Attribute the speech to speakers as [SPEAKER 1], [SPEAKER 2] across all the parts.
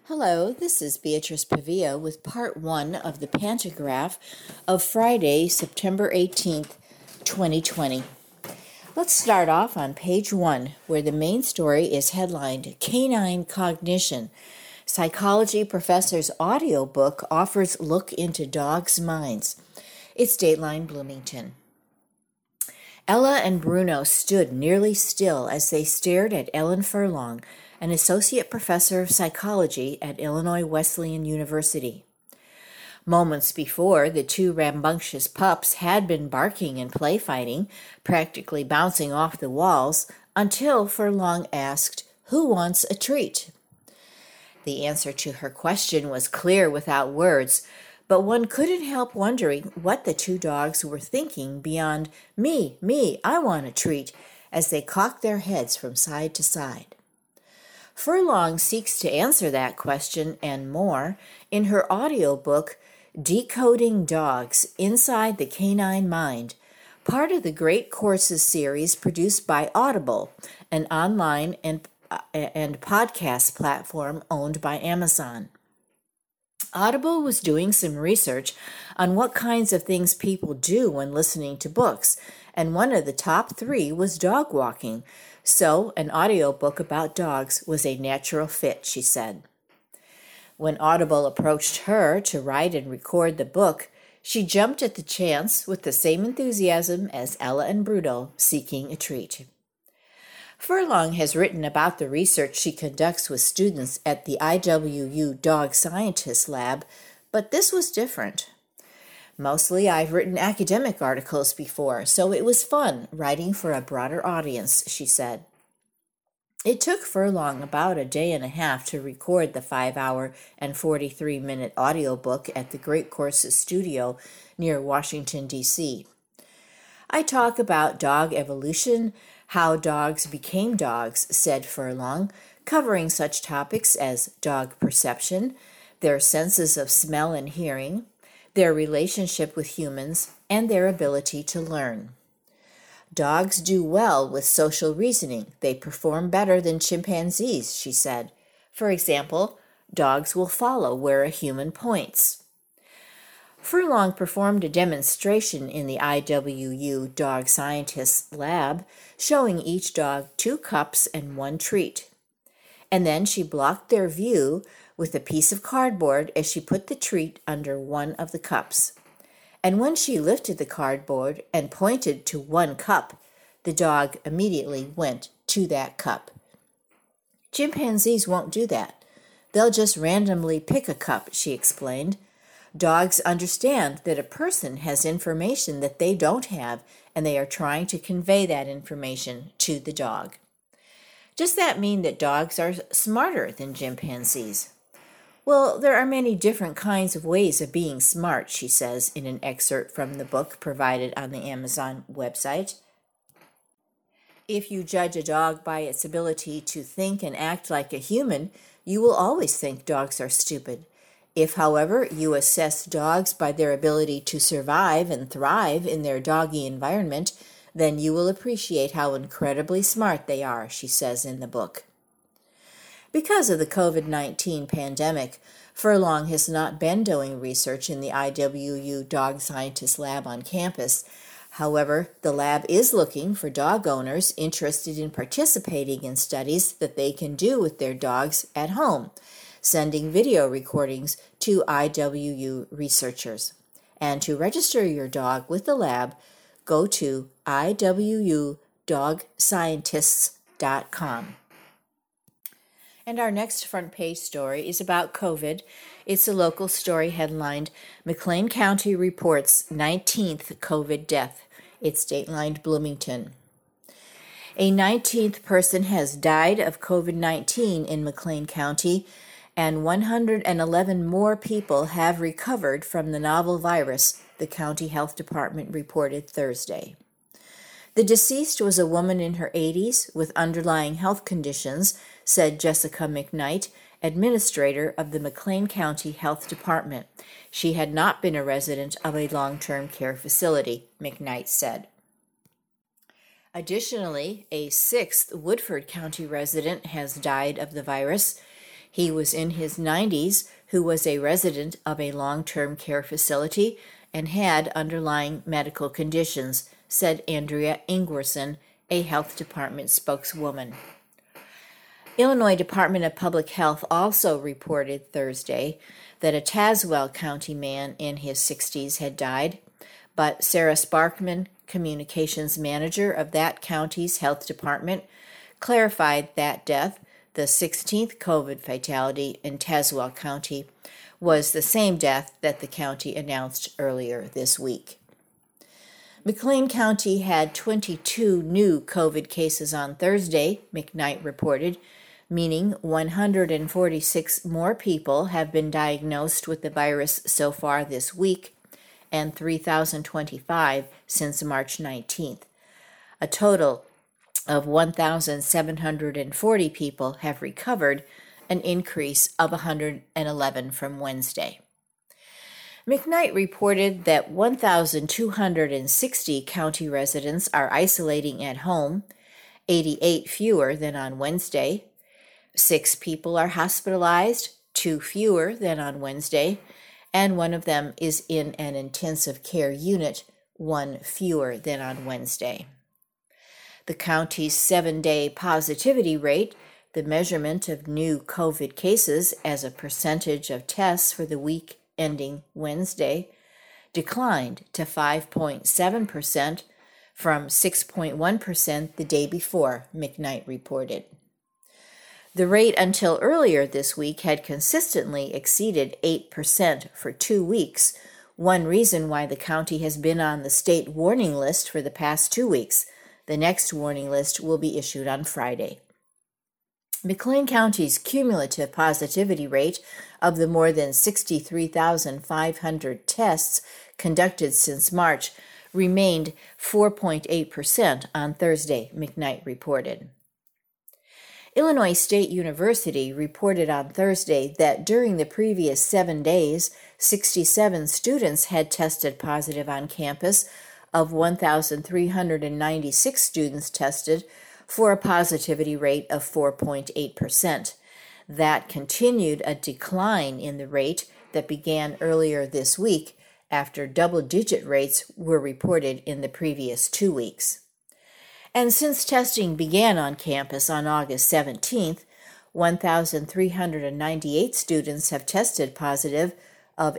[SPEAKER 1] Hello, this is Beatrice Pavia with part one of the pantograph of Friday, September 18th, 2020. Let's start off on page one, where the main story is headlined Canine Cognition. Psychology professor's audiobook offers look into dogs' minds. It's Dateline Bloomington. Ella and Bruno stood nearly still as they stared at Ellen Furlong, an associate professor of psychology at Illinois Wesleyan University. Moments before, the two rambunctious pups had been barking and play fighting, practically bouncing off the walls, until Furlong asked, "Who wants a treat?" The answer to her question was clear without words, but one couldn't help wondering what the two dogs were thinking beyond me, I want a treat, as they cocked their heads from side to side. Furlong seeks to answer that question and more in her audiobook, Decoding Dogs Inside the Canine Mind, part of the Great Courses series produced by Audible, an online and podcast platform owned by Amazon. Audible was doing some research on what kinds of things people do when listening to books, and one of the top three was dog walking. So an audiobook about dogs was a natural fit, she said. When Audible approached her to write and record the book, she jumped at the chance with the same enthusiasm as Ella and Bruno seeking a treat. Furlong has written about the research she conducts with students at the IWU Dog Scientist Lab, but this was different. Mostly I've written academic articles before, so it was fun writing for a broader audience, she said. It took Furlong about a day and a half to record the 5-hour and 43-minute audiobook at the Great Courses studio near Washington, D.C. I talk about dog evolution, how dogs became dogs, said Furlong, covering such topics as dog perception, their senses of smell and hearing, their relationship with humans, and their ability to learn. Dogs do well with social reasoning. They perform better than chimpanzees, she said. For example, dogs will follow where a human points. Furlong performed a demonstration in the IWU Dog Scientist Lab, showing each dog 2 cups and 1 treat. And then she blocked their view with a piece of cardboard as she put the treat under one of the cups. And when she lifted the cardboard and pointed to 1 cup, the dog immediately went to that cup. Chimpanzees won't do that. They'll just randomly pick a cup, she explained. Dogs understand that a person has information that they don't have, and they are trying to convey that information to the dog. Does that mean that dogs are smarter than chimpanzees? Well, there are many different kinds of ways of being smart, she says in an excerpt from the book provided on the Amazon website. If you judge a dog by its ability to think and act like a human, you will always think dogs are stupid. If, however, you assess dogs by their ability to survive and thrive in their doggy environment, then you will appreciate how incredibly smart they are, she says in the book. Because of the COVID-19 pandemic, Furlong has not been doing research in the IWU Dog Scientist Lab on campus. However, the lab is looking for dog owners interested in participating in studies that they can do with their dogs at home, sending video recordings to IWU researchers. And to register your dog with the lab, go to iwudogscientists.com. And our next front page story is about COVID. It's a local story headlined, McLean County Reports 19th COVID Death. It's Dateline Bloomington. A 19th person has died of COVID-19 in McLean County, and 111 more people have recovered from the novel virus, the county health department reported Thursday. The deceased was a woman in her 80s with underlying health conditions, said Jessica McKnight, administrator of the McLean County Health Department. She had not been a resident of a long-term care facility, McKnight said. Additionally, a 6th Woodford County resident has died of the virus. He was in his 90s, who was a resident of a long-term care facility and had underlying medical conditions, said Andrea Ingwerson, a health department spokeswoman. Illinois Department of Public Health also reported Thursday that a Tazewell County man in his 60s had died, but Sarah Sparkman, communications manager of that county's health department, clarified that death, the 16th COVID fatality in Tazewell County, was the same death that the county announced earlier this week. McLean County had 22 new COVID cases on Thursday, McKnight reported, meaning 146 more people have been diagnosed with the virus so far this week, and 3,025 since March 19th. A total of 1,740 people have recovered, an increase of 111 from Wednesday. McKnight reported that 1,260 county residents are isolating at home, 88 fewer than on Wednesday. 6 people are hospitalized, 2 fewer than on Wednesday, and one of them is in an intensive care unit, 1 fewer than on Wednesday. The county's 7-day positivity rate, the measurement of new COVID cases as a percentage of tests for the week ending Wednesday, declined to 5.7% from 6.1% the day before, McKnight reported. The rate until earlier this week had consistently exceeded 8% for 2 weeks, one reason why the county has been on the state warning list for the past 2 weeks. The next warning list will be issued on Friday. McLean County's cumulative positivity rate of the more than 63,500 tests conducted since March remained 4.8% on Thursday, McKnight reported. Illinois State University reported on Thursday that during the previous 7 days, 67 students had tested positive on campus, of 1,396 students tested, for a positivity rate of 4.8%. That continued a decline in the rate that began earlier this week after double-digit rates were reported in the previous 2 weeks. And since testing began on campus on August 17th, 1,398 students have tested positive of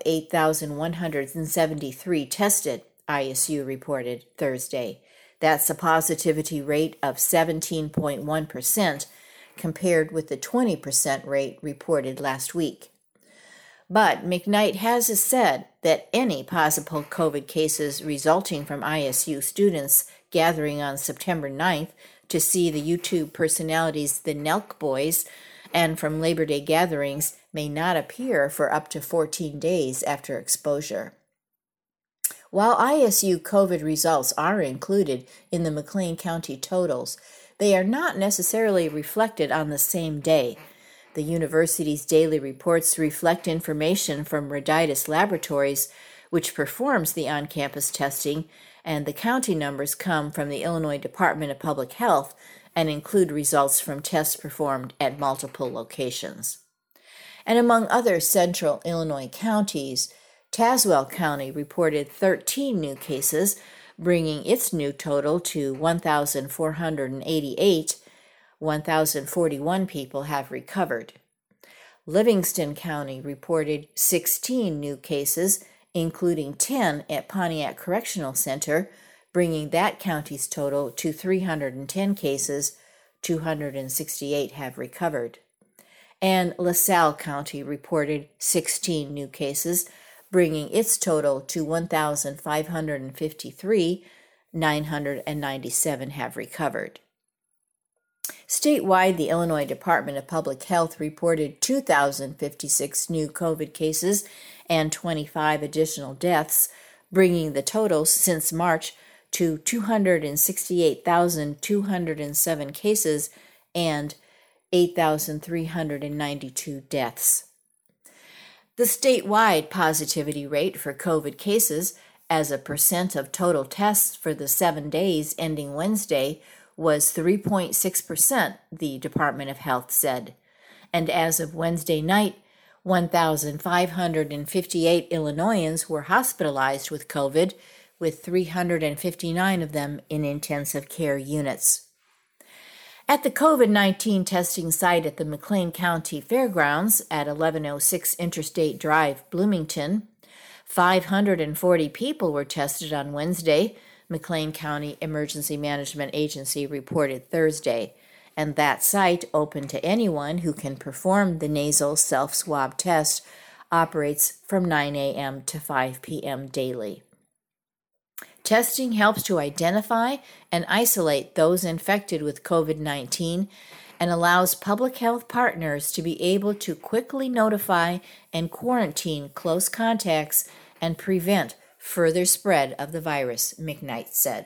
[SPEAKER 1] 8,173 tested, ISU reported Thursday. That's a positivity rate of 17.1% compared with the 20% rate reported last week. But McKnight has said that any possible COVID cases resulting from ISU students gathering on September 9th to see the YouTube personalities The Nelk Boys and from Labor Day gatherings may not appear for up to 14 days after exposure. While ISU COVID results are included in the McLean County totals, they are not necessarily reflected on the same day. The university's daily reports reflect information from Reditis Laboratories, which performs the on-campus testing, and the county numbers come from the Illinois Department of Public Health and include results from tests performed at multiple locations. And among other central Illinois counties, Tazewell County reported 13 new cases, bringing its new total to 1,488. 1,041 people have recovered. Livingston County reported 16 new cases, including 10 at Pontiac Correctional Center, bringing that county's total to 310 cases. 268 have recovered. And LaSalle County reported 16 new cases, bringing its total to 1,553. 997 have recovered. Statewide, the Illinois Department of Public Health reported 2,056 new COVID cases and 25 additional deaths, bringing the totals since March to 268,207 cases and 8,392 deaths. The statewide positivity rate for COVID cases as a percent of total tests for the 7 days ending Wednesday was 3.6%, the Department of Health said. And as of Wednesday night, 1,558 Illinoisans were hospitalized with COVID, with 359 of them in intensive care units. At the COVID-19 testing site at the McLean County Fairgrounds at 1106 Interstate Drive, Bloomington, 540 people were tested on Wednesday, McLean County Emergency Management Agency reported Thursday, and that site, open to anyone who can perform the nasal self-swab test, operates from 9 a.m. to 5 p.m. daily. Testing helps to identify and isolate those infected with COVID-19 and allows public health partners to be able to quickly notify and quarantine close contacts and prevent further spread of the virus, McKnight said.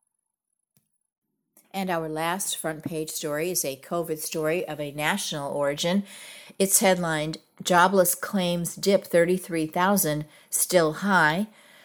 [SPEAKER 1] And our last front page story is a COVID story of a national origin. It's headlined, Jobless Claims Dip 33,000, Still High,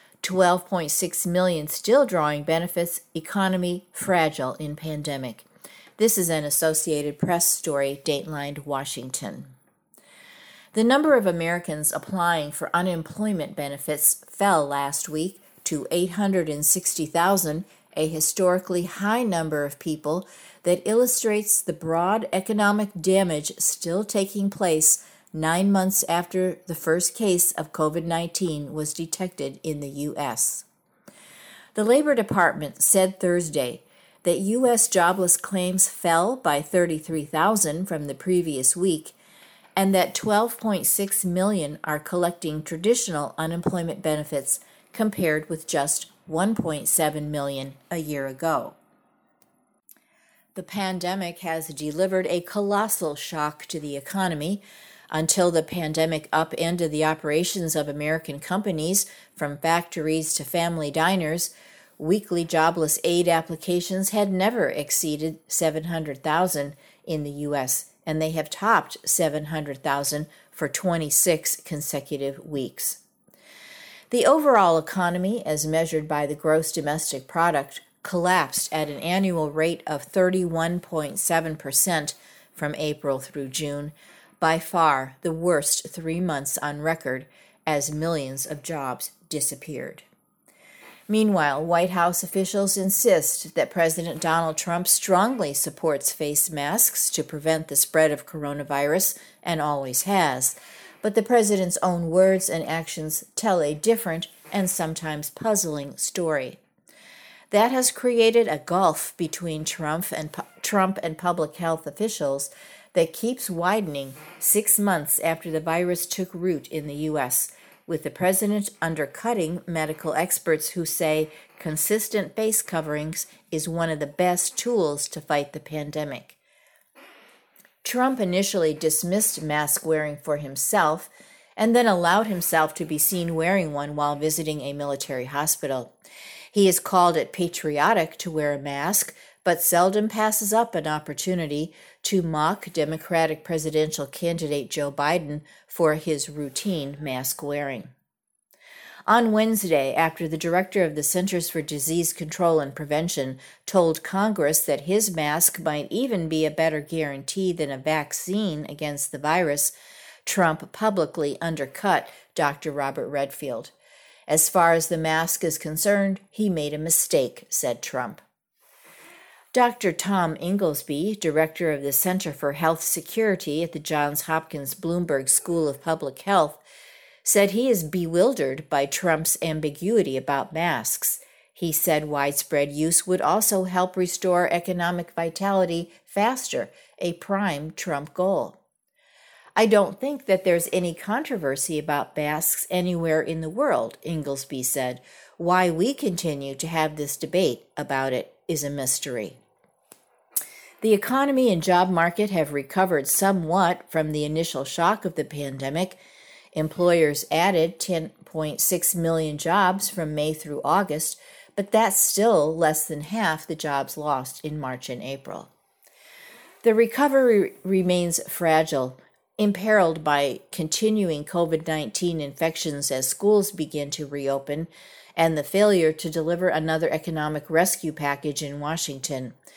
[SPEAKER 1] 12.6 million still drawing benefits, economy fragile in pandemic. This is an Associated Press story, datelined Washington. The number of Americans applying for unemployment benefits fell last week to 860,000, a historically high number of people that illustrates the broad economic damage still taking place 9 months after the first case of COVID-19 was detected in the U.S. The Labor Department said Thursday that U.S. jobless claims fell by 33,000 from the previous week, and that 12.6 million are collecting traditional unemployment benefits compared with just 1.7 million a year ago. The pandemic has delivered a colossal shock to the economy. Until the pandemic upended the operations of American companies, from factories to family diners, weekly jobless aid applications had never exceeded 700,000 in the U.S., and they have topped 700,000 for 26 consecutive weeks. The overall economy, as measured by the gross domestic product, collapsed at an annual rate of 31.7% from April through June, by far the worst 3 months on record, as millions of jobs disappeared. Meanwhile, White House officials insist that President Donald Trump strongly supports face masks to prevent the spread of coronavirus and always has. But the president's own words and actions tell a different and sometimes puzzling story. That has created a gulf between Trump and public health officials that keeps widening 6 months after the virus took root in the U.S., with the president undercutting medical experts who say consistent face coverings is one of the best tools to fight the pandemic. Trump initially dismissed mask wearing for himself and then allowed himself to be seen wearing one while visiting a military hospital. He has called it patriotic to wear a mask, but seldom passes up an opportunity to mock Democratic presidential candidate Joe Biden for his routine mask wearing. On Wednesday, after the director of the Centers for Disease Control and Prevention told Congress that his mask might even be a better guarantee than a vaccine against the virus, Trump publicly undercut Dr. Robert Redfield. As far as the mask is concerned, he made a mistake, said Trump. Dr. Tom Inglesby, director of the Center for Health Security at the Johns Hopkins Bloomberg School of Public Health, said he is bewildered by Trump's ambiguity about masks. He said widespread use would also help restore economic vitality faster, a prime Trump goal. I don't think that there's any controversy about masks anywhere in the world, Inglesby said. Why we continue to have this debate about it is a mystery. The economy and job market have recovered somewhat from the initial shock of the pandemic. Employers added 10.6 million jobs from May through August, but that's still less than half the jobs lost in March and April. The recovery remains fragile, imperiled by continuing COVID-19 infections as schools begin to reopen, and the failure to deliver another economic rescue package in Washington.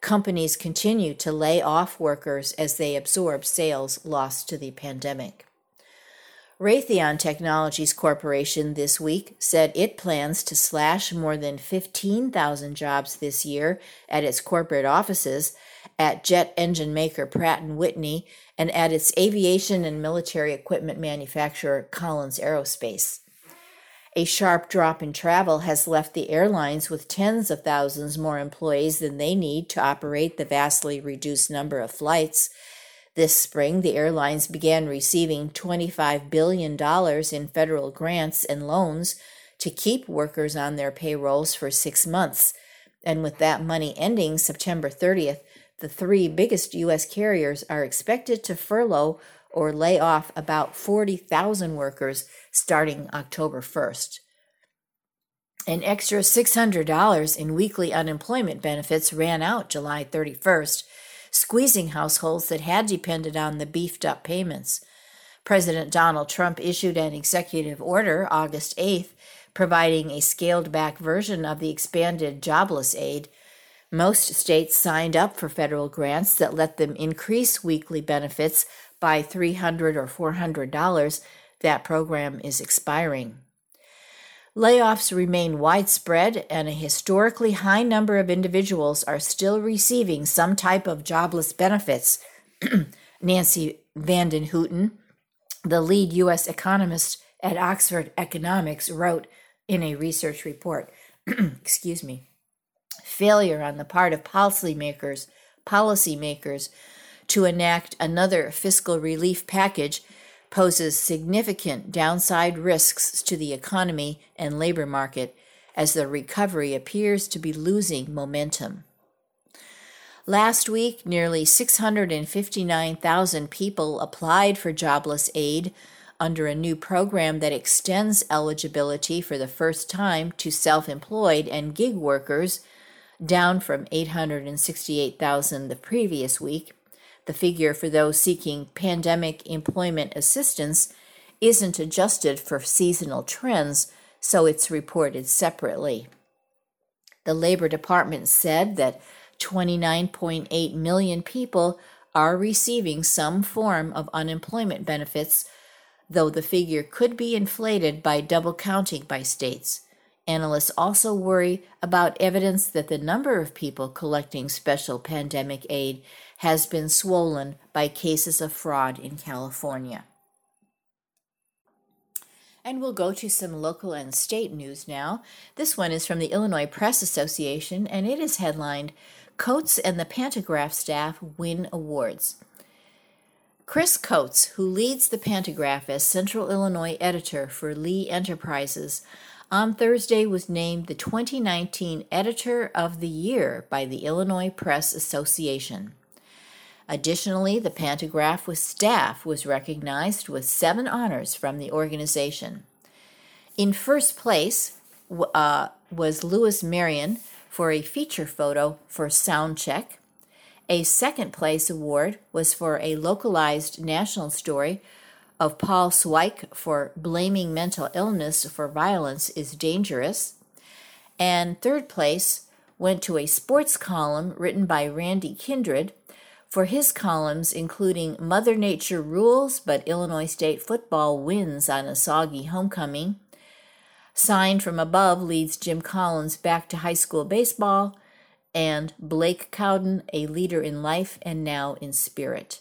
[SPEAKER 1] companies continue to lay off workers as they absorb sales lost to the pandemic. Raytheon Technologies Corporation this week said it plans to slash more than 15,000 jobs this year at its corporate offices, at jet engine maker Pratt & Whitney, and at its aviation and military equipment manufacturer Collins Aerospace. A sharp drop in travel has left the airlines with tens of thousands more employees than they need to operate the vastly reduced number of flights. This spring, the airlines began receiving $25 billion in federal grants and loans to keep workers on their payrolls for 6 months. And with that money ending September 30th, the 3 biggest U.S. carriers are expected to furlough or lay off about 40,000 workers starting October 1st. An extra $600 in weekly unemployment benefits ran out July 31st, squeezing households that had depended on the beefed-up payments. President Donald Trump issued an executive order August 8th, providing a scaled-back version of the expanded jobless aid. Most states signed up for federal grants that let them increase weekly benefits by $300 or $400. That program is expiring. Layoffs remain widespread, and a historically high number of individuals are still receiving some type of jobless benefits. Nancy Vanden Houten, the lead U.S. economist at Oxford Economics, wrote in a research report, failure on the part of policymakers to enact another fiscal relief package poses significant downside risks to the economy and labor market as the recovery appears to be losing momentum. Last week, nearly 659,000 people applied for jobless aid under a new program that extends eligibility for the first time to self-employed and gig workers, down from 868,000 the previous week. The figure for those seeking pandemic employment assistance isn't adjusted for seasonal trends, so it's reported separately. The Labor Department said that 29.8 million people are receiving some form of unemployment benefits, though the figure could be inflated by double counting by states. Analysts also worry about evidence that the number of people collecting special pandemic aid has been swollen by cases of fraud in California. And we'll go to some local and state news now. This one is from the Illinois Press Association, and it is headlined, Coates and the Pantagraph Staff Win Awards. Chris Coates, who leads the Pantagraph as Central Illinois editor for Lee Enterprises, on Thursday was named the 2019 Editor of the Year by the Illinois Press Association. Additionally, the Pantagraph with staff was recognized with 7 honors from the organization. In first place was Louis Marion for a feature photo for Soundcheck. A second place award was for a localized national story of Paul Sweik for Blaming Mental Illness for Violence is Dangerous. And third place went to a sports column written by Randy Kindred for his columns including Mother Nature Rules, but Illinois State football wins on a soggy homecoming, Sign from Above leads Jim Collins back to high school baseball, and Blake Cowden, a leader in life and now in spirit.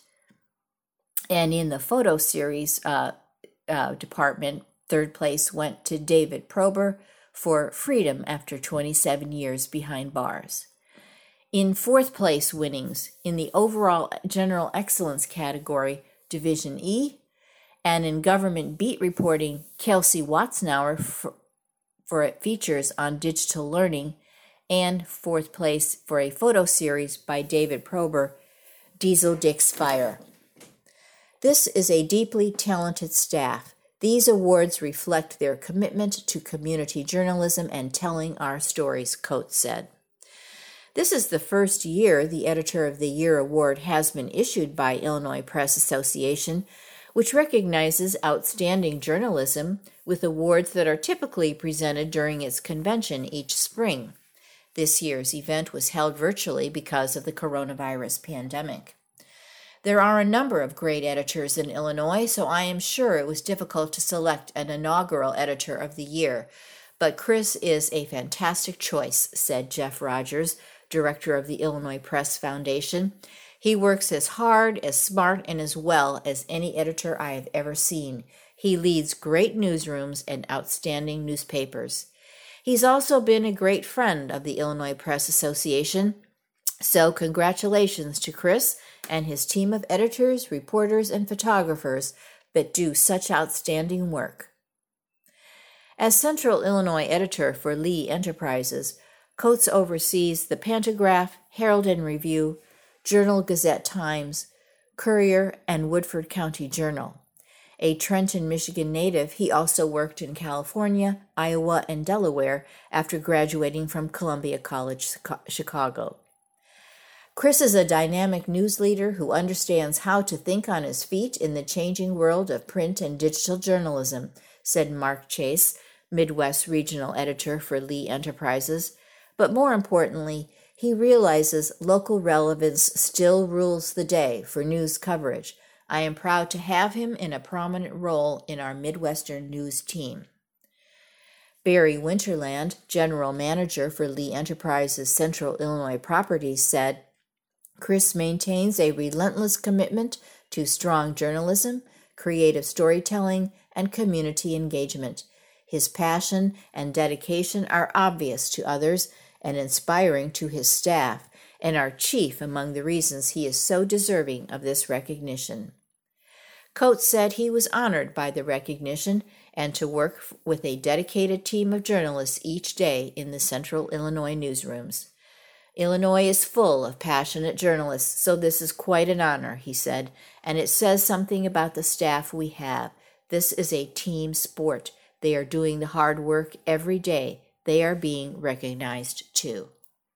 [SPEAKER 1] And in the photo series department, third place went to David Prober for Freedom after 27 years behind bars. In fourth place winnings in the overall general excellence category, Division E, and in government beat reporting, Kelsey Watznauer for features on digital learning, and fourth place for a photo series by David Prober, Diesel Dix Fire. This is a deeply talented staff. These awards reflect their commitment to community journalism and telling our stories, Coates said. This is the first year the Editor of the Year award has been issued by Illinois Press Association, which recognizes outstanding journalism with awards that are typically presented during its convention each spring. This year's event was held virtually because of the coronavirus pandemic. There are a number of great editors in Illinois, so I am sure it was difficult to select an inaugural editor of the year. But Chris is a fantastic choice, said Jeff Rogers, director of the Illinois Press Foundation. He works as hard, as smart, and as well as any editor I have ever seen. He leads great newsrooms and outstanding newspapers. He's also been a great friend of the Illinois Press Association. So congratulations to Chris and his team of editors, reporters, and photographers that do such outstanding work. As Central Illinois editor for Lee Enterprises, Coates oversees the Pantagraph, Herald and Review, Journal-Gazette-Times, Courier, and Woodford County Journal. A Trenton, Michigan native, he also worked in California, Iowa, and Delaware after graduating from Columbia College, Chicago. Chris is a dynamic news leader who understands how to think on his feet in the changing world of print and digital journalism, said Mark Chase, Midwest Regional Editor for Lee Enterprises. But more importantly, he realizes local relevance still rules the day for news coverage. I am proud to have him in a prominent role in our Midwestern news team. Barry Winterland, General Manager for Lee Enterprises Central Illinois Properties, said, Chris maintains a relentless commitment to strong journalism, creative storytelling, and community engagement. His passion and dedication are obvious to others and inspiring to his staff, and are chief among the reasons he is so deserving of this recognition. Coates said he was honored by the recognition and to work with a dedicated team of journalists each day in the Central Illinois newsrooms. Illinois is full of passionate journalists, so this is quite an honor, he said, and it says something about the staff we have. This is a team sport. They are doing the hard work every day. They are being recognized too.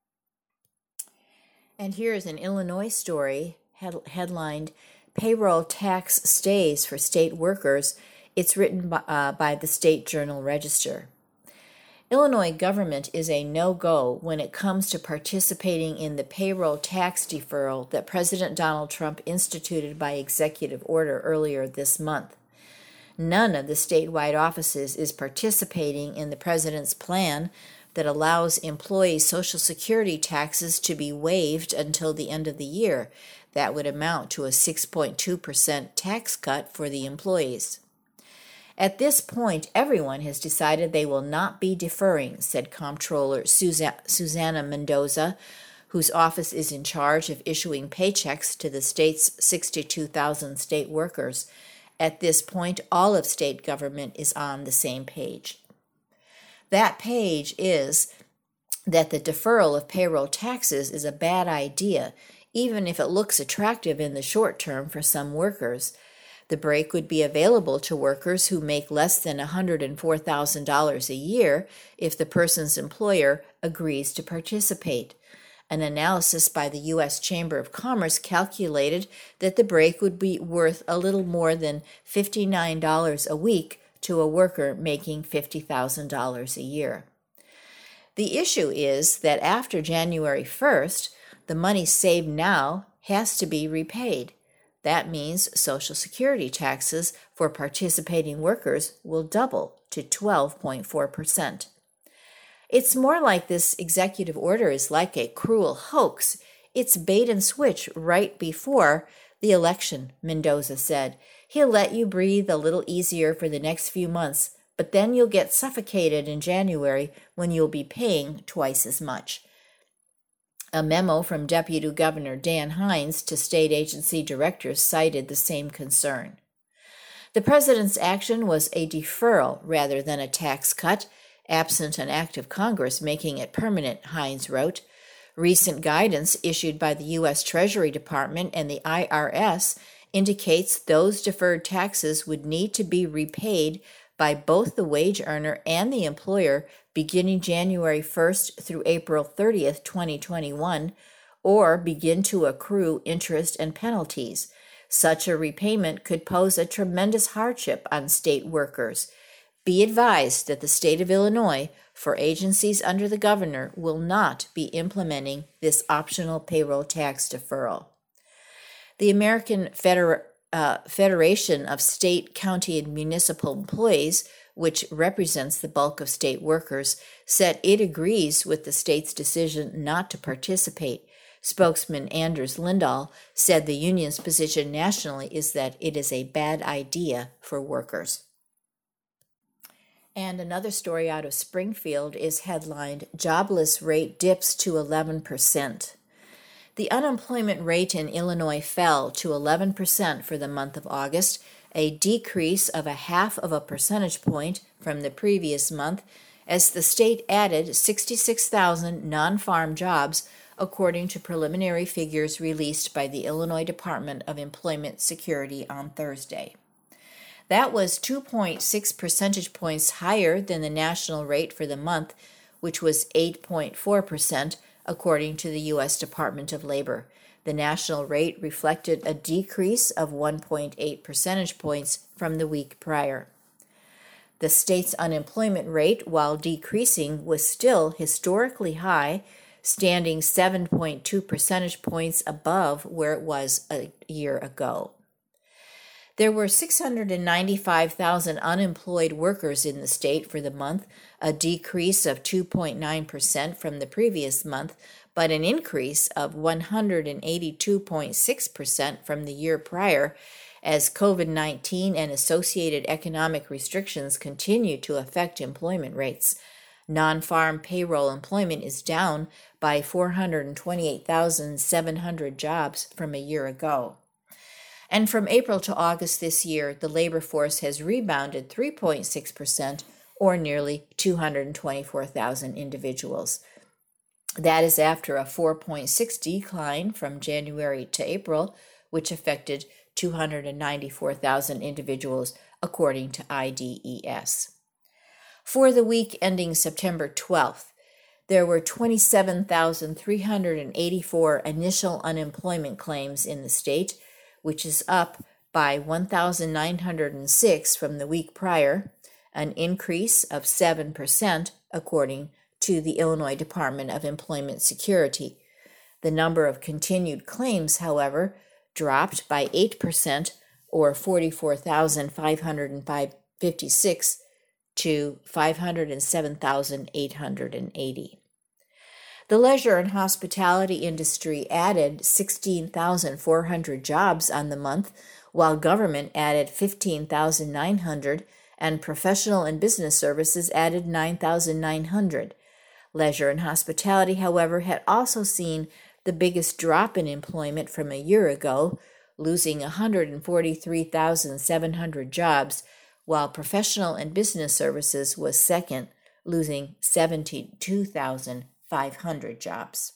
[SPEAKER 1] And here is an Illinois story headlined, Payroll Tax Stays for State Workers. It's written by the State Journal-Register. Illinois government is a no-go when it comes to participating in the payroll tax deferral that President Donald Trump instituted by executive order earlier this month. None of the statewide offices is participating in the president's plan that allows employee Social Security taxes to be waived until the end of the year. That would amount to a 6.2% tax cut for the employees. At this point, everyone has decided they will not be deferring, said Comptroller Susanna Mendoza, whose office is in charge of issuing paychecks to the state's 62,000 state workers. At this point, all of state government is on the same page. That page is that the deferral of payroll taxes is a bad idea, even if it looks attractive in the short term for some workers. The break would be available to workers who make less than $104,000 a year if the person's employer agrees to participate. An analysis by the U.S. Chamber of Commerce calculated that the break would be worth a little more than $59 a week to a worker making $50,000 a year. The issue is that after January 1st, the money saved now has to be repaid. That means Social Security taxes for participating workers will double to 12.4%. It's more like this executive order is like a cruel hoax. It's bait and switch right before the election, Mendoza said. He'll let you breathe a little easier for the next few months, but then you'll get suffocated in January when you'll be paying twice as much. A memo from Deputy Governor Dan Hines to state agency directors cited the same concern. The president's action was a deferral rather than a tax cut, absent an act of Congress making it permanent, Hines wrote. Recent guidance issued by the U.S. Treasury Department and the IRS indicates those deferred taxes would need to be repaid by both the wage earner and the employer beginning January 1st through April 30th, 2021, or begin to accrue interest and penalties. Such a repayment could pose a tremendous hardship on state workers. Be advised that the state of Illinois, for agencies under the governor, will not be implementing this optional payroll tax deferral. The American Federation of State, County, and Municipal Employees, which represents the bulk of state workers, said it agrees with the state's decision not to participate. Spokesman Anders Lindahl said the union's position nationally is that it is a bad idea for workers. And another story out of Springfield is headlined, Jobless Rate Dips to 11%. The unemployment rate in Illinois fell to 11% for the month of August, a decrease of 0.5 percentage point from the previous month, as the state added 66,000 non-farm jobs, according to preliminary figures released by the Illinois Department of Employment Security on Thursday. That was 2.6 percentage points higher than the national rate for the month, which was 8.4%, according to the U.S. Department of Labor. The national rate reflected a decrease of 1.8 percentage points from the week prior. The state's unemployment rate, while decreasing, was still historically high, standing 7.2 percentage points above where it was a year ago. There were 695,000 unemployed workers in the state for the month, a decrease of 2.9% from the previous month, but an increase of 182.6% from the year prior, as COVID-19 and associated economic restrictions continue to affect employment rates. Non-farm payroll employment is down by 428,700 jobs from a year ago. And from April to August this year, the labor force has rebounded 3.6%, or nearly 224,000 individuals. That is after a 4.6% decline from January to April, which affected 294,000 individuals, according to IDES. For the week ending September 12th, there were 27,384 initial unemployment claims in the state, which is up by 1,906 from the week prior, an increase of 7%, according to the Illinois Department of Employment Security. The number of continued claims, however, dropped by 8%, or 44,556, to 507,880. The leisure and hospitality industry added 16,400 jobs on the month, while government added 15,900 and professional and business services added 9,900. Leisure and hospitality, however, had also seen the biggest drop in employment from a year ago, losing 143,700 jobs, while professional and business services was second, losing 72,500 jobs.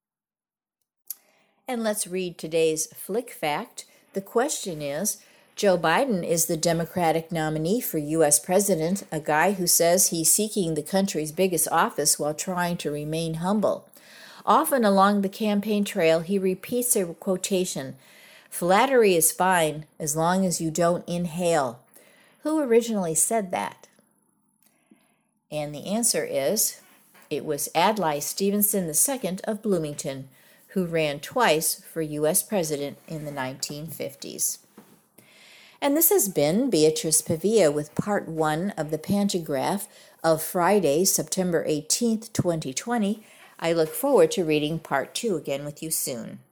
[SPEAKER 1] And let's read today's Flick Fact. The question is, Joe Biden is the Democratic nominee for U.S. president, a guy who says he's seeking the country's biggest office while trying to remain humble. Often along the campaign trail, he repeats a quotation, "Flattery is fine as long as you don't inhale." Who originally said that? And the answer is, it was Adlai Stevenson II of Bloomington, who ran twice for U.S. president in the 1950s. And this has been Beatrice Pavia with part 1 of the Pantagraph of Friday, September 18th, 2020. I look forward to reading part 2 again with you soon.